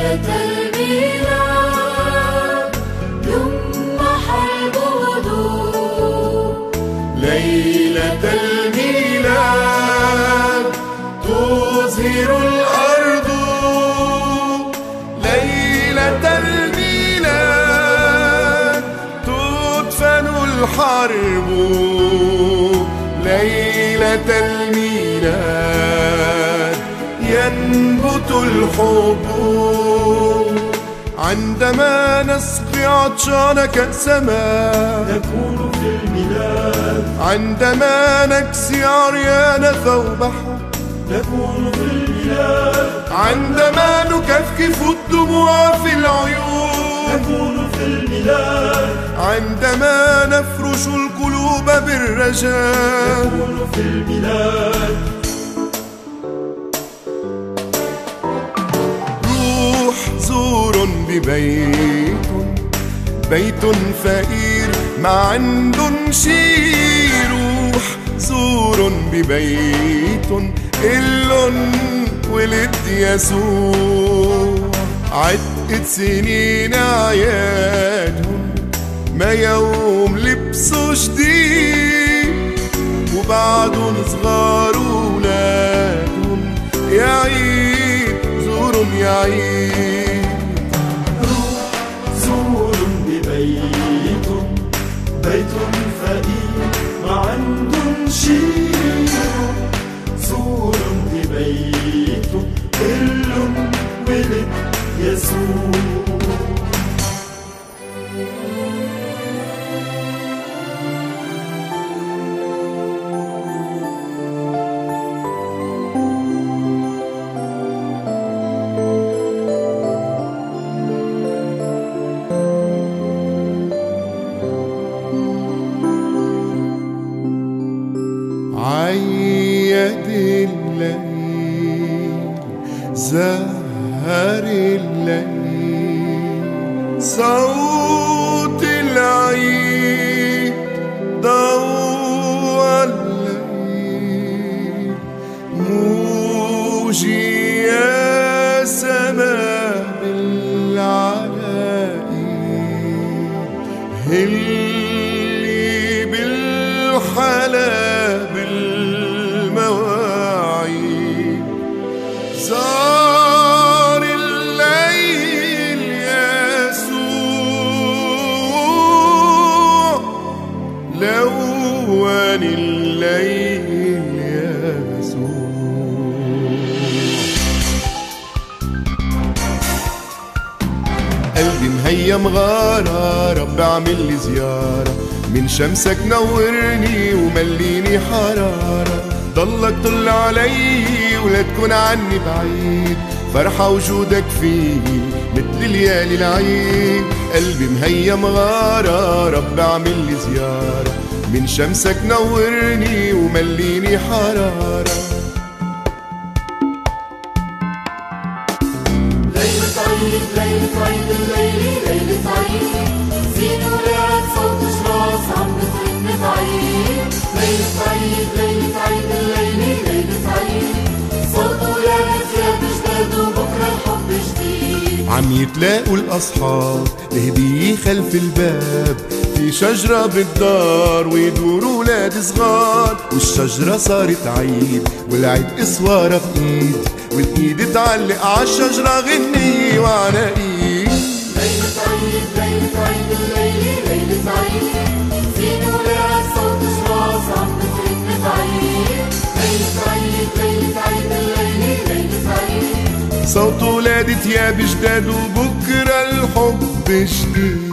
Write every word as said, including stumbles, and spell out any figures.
ليلة الميلاد يمنح البهدوء، ليلة الميلاد تزهر الأرض، ليلة الميلاد تدفن الحرب، ليلة الميلاد ينبت الحب. عندما نسقي عطشان كأس ماء نكون في الميلاد، عندما نكسي عريان ثوب حب نكون في الميلاد، عندما نكفكف الدموع في العيون نكون في الميلاد، عندما نفرش القلوب بالرجاء نكون في الميلاد. روح زور ببيت، بيت فقير ما عنده شي، روح زور ببيت إلن ولد يسوع. عدة سنين عيادهم ما يوم لبسوا جديد، وبعدهم صغار ولادهم يا عيد زور يا عيد. روح زور ببيت، بيت فقير ما عندهم شي، زور ببيت إل ولد يسوع. عيد الليل زهر الليل، صوت العيد ضوى الليل، موجي يا سماء بالعلاقين، هلي بالحلا بالمواعيد. زار الليل يسوع، لون الليل يسوع. قلبي مهيم غارة، رب اعمل لي زيارة، من شمسك نورني ومليني حرارة، ضلك طل علي ولا تكون عني بعيد، فرحة وجودك فيي مثل ليالي العيد. قلبي مهيم غارة، رب اعمل لي زيارة، من شمسك نورني ومليني حرارة. ليلة عيد ليلة عيد الليل ليلة عيد، زين ولاد صوت جراس عم بترن بعيد. ليلة عيد ليلة عيد الليل ليلة عيد، صوت ولاد زاد جداد وبكرة الحب جديد. عم يتلاقوا الأصحاب لهدية خلف الباب، في شجرة بالدار ويدوروا ولاد صغار، والشجرة صارت عيد والعيد اسوارة بإيد، والإيد تعلق عالشجرة غنية وعناقيد. ليلة عيد ليلة عيد الليل ليلة عيد، زين ولاد صوت جراس عم بترن بعيد. ليلة عيد ليلة عيد الليل ليلة عيد، صوت ولاد تياب جداد وبكرة الحب جديد.